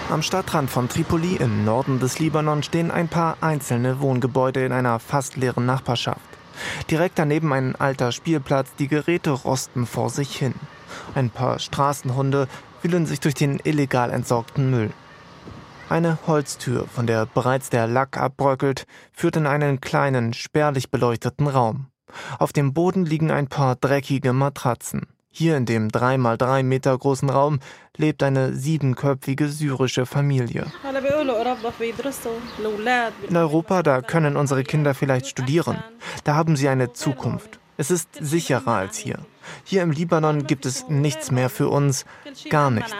Am Stadtrand von Tripoli im Norden des Libanon stehen ein paar einzelne Wohngebäude in einer fast leeren Nachbarschaft. Direkt daneben ein alter Spielplatz, die Geräte rosten vor sich hin. Ein paar Straßenhunde wühlen sich durch den illegal entsorgten Müll. Eine Holztür, von der bereits der Lack abbröckelt, führt in einen kleinen, spärlich beleuchteten Raum. Auf dem Boden liegen ein paar dreckige Matratzen. Hier in dem 3x3 Meter großen Raum lebt eine 7-köpfige syrische Familie. In Europa, da können unsere Kinder vielleicht studieren. Da haben sie eine Zukunft. Es ist sicherer als hier. Hier im Libanon gibt es nichts mehr für uns, gar nichts.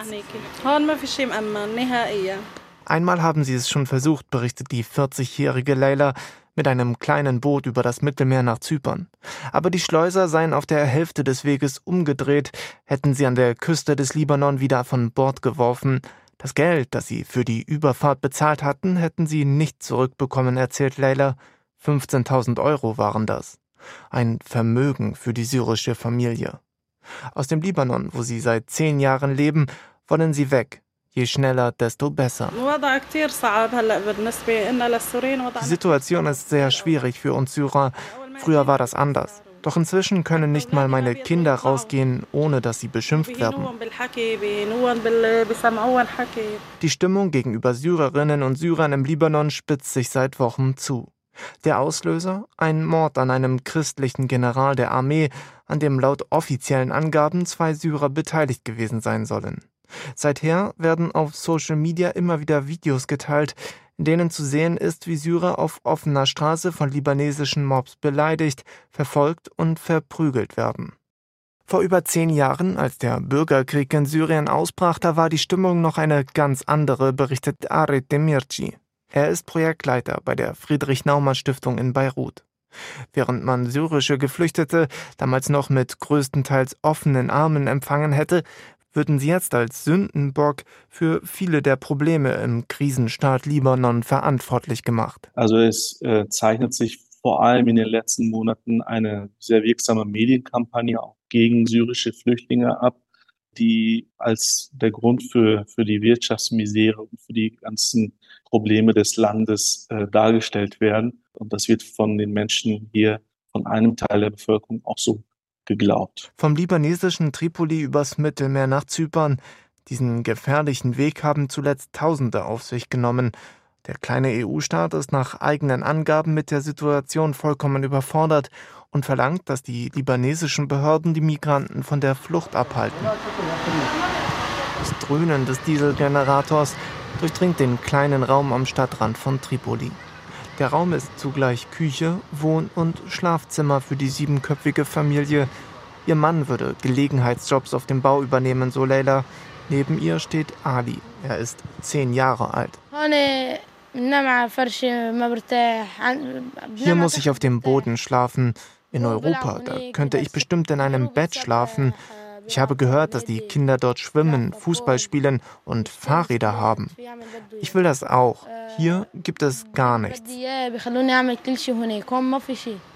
Einmal haben sie es schon versucht, berichtet die 40-jährige Leila, mit einem kleinen Boot über das Mittelmeer nach Zypern. Aber die Schleuser seien auf der Hälfte des Weges umgedreht, hätten sie an der Küste des Libanon wieder von Bord geworfen. Das Geld, das sie für die Überfahrt bezahlt hatten, hätten sie nicht zurückbekommen, erzählt Leila. 15.000 € waren das. Ein Vermögen für die syrische Familie. Aus dem Libanon, wo sie seit 10 Jahren leben, wollen sie weg. Je schneller, desto besser. Die Situation ist sehr schwierig für uns Syrer. Früher war das anders. Doch inzwischen können nicht mal meine Kinder rausgehen, ohne dass sie beschimpft werden. Die Stimmung gegenüber Syrerinnen und Syrern im Libanon spitzt sich seit Wochen zu. Der Auslöser? Ein Mord an einem christlichen General der Armee, an dem laut offiziellen Angaben 2 Syrer beteiligt gewesen sein sollen. Seither werden auf Social Media immer wieder Videos geteilt, in denen zu sehen ist, wie Syrer auf offener Straße von libanesischen Mobs beleidigt, verfolgt und verprügelt werden. Vor über 10 Jahren, als der Bürgerkrieg in Syrien ausbrach, da war die Stimmung noch eine ganz andere, berichtet Aret Demirci. Er ist Projektleiter bei der Friedrich-Naumann-Stiftung in Beirut. Während man syrische Geflüchtete damals noch mit größtenteils offenen Armen empfangen hätte, würden sie jetzt als Sündenbock für viele der Probleme im Krisenstaat Libanon verantwortlich gemacht. Also es zeichnet sich vor allem in den letzten Monaten eine sehr wirksame Medienkampagne auch gegen syrische Flüchtlinge ab, die als der Grund für die Wirtschaftsmisere und für die ganzen Probleme des Landes dargestellt werden. Und das wird von den Menschen hier, von einem Teil der Bevölkerung auch so geglaubt. Vom libanesischen Tripoli übers Mittelmeer nach Zypern. Diesen gefährlichen Weg haben zuletzt Tausende auf sich genommen. Der kleine EU-Staat ist nach eigenen Angaben mit der Situation vollkommen überfordert und verlangt, dass die libanesischen Behörden die Migranten von der Flucht abhalten. Das Dröhnen des Dieselgenerators durchdringt den kleinen Raum am Stadtrand von Tripoli. Der Raum ist zugleich Küche, Wohn- und Schlafzimmer für die 7-köpfige Familie. Ihr Mann würde Gelegenheitsjobs auf dem Bau übernehmen, so Leila. Neben ihr steht Ali. Er ist 10 Jahre alt. Hier muss ich auf dem Boden schlafen. In Europa, da könnte ich bestimmt in einem Bett schlafen. Ich habe gehört, dass die Kinder dort schwimmen, Fußball spielen und Fahrräder haben. Ich will das auch. Hier gibt es gar nichts.